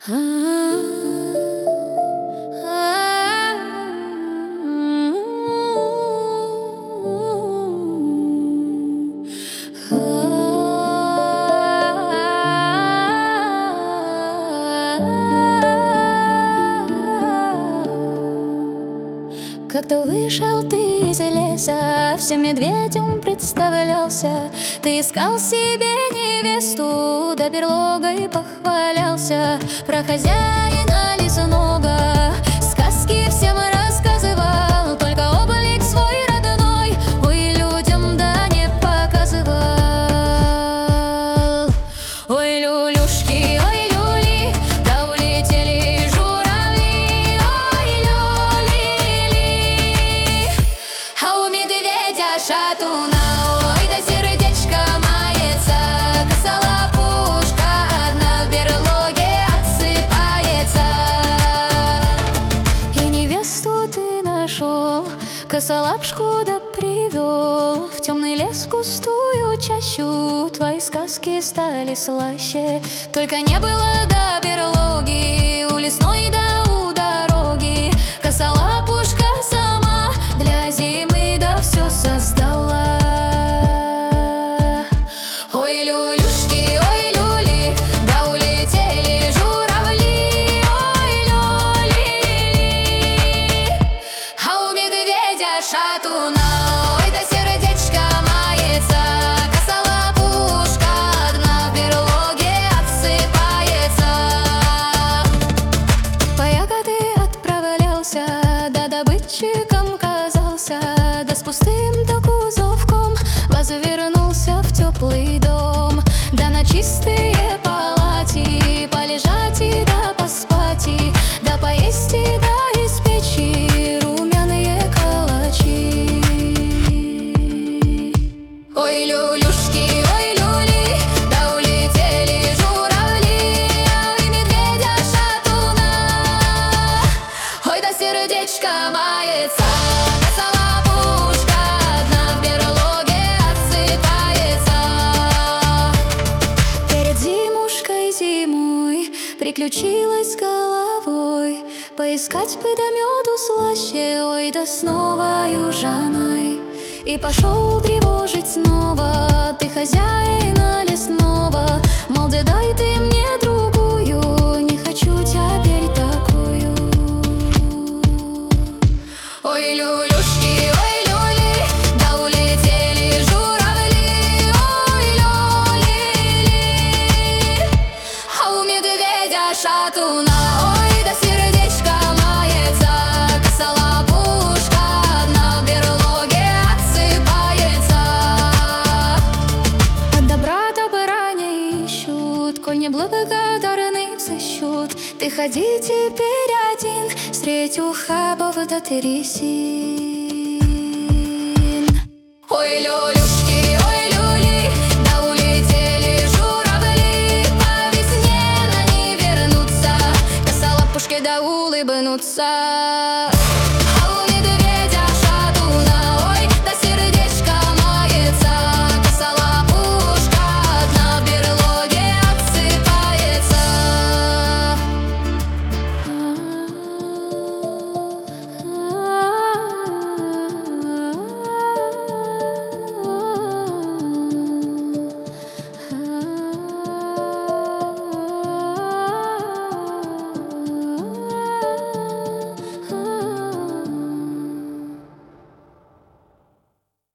Как-то вышел ты из леса, всем медведем представлялся. Ты искал себе невесту, да берлогой похвалялся. Про хозяина лесного сказки всем рассказывал, только облик свой родной ой людям да не показывал. Ой, люлюшки, ой, люли, да улетели журавли, ой, люли. А у медведя шатуна, ой, да сердечко мается, косолапушка одна в берлоге отсыпается. И невесту ты нашел, косолапушку да привел в темный лес, густую чащу. Твои сказки стали слаще, только не было до берлоги у лесной да у дороги. Косолапушка сама для зимы да все создала. Ой, люлюшки, ой, люли, да улетели журавли, ой, люли. А у медведя шатуна, ой, да сердечко мается, косолапушка одна в берлоге отсыпается. По ягоды отправлялся, да добытчиком казался, да с пустым-то кузовком возвернулся в теплый дом. Да на чистые палати полежать и да поспать, и да поесть и да испечь и румяные калачи. Ой, люлюшки, ой, люли, да улетели журавли, ой, медведя шатуна, ой, да сердечко мается, косолапушка одна в берлоге отсыпается. Перед зимушкой зимой приключилась головой поискать бы да меду слаще, ой, да с новою женой. И пошел тревожить снова ты хозяина лесного, мол, да дай ты мне другую, не хочу теперь такую. Ой, люлюшки, ой, люли, да улетели журавли, ой, люли. А у медведя шатуна, ой, да сердечко мается, косолапушка одна в берлоге отсыпается. От добра добра не ищут, коль не благодарны взыщут. Ты ходи теперь один средь ухабов да трясин. Ой, люлюшки, ой, люли, да улетели журавли, по весне они вернутся, косолапушке да улыбнутся.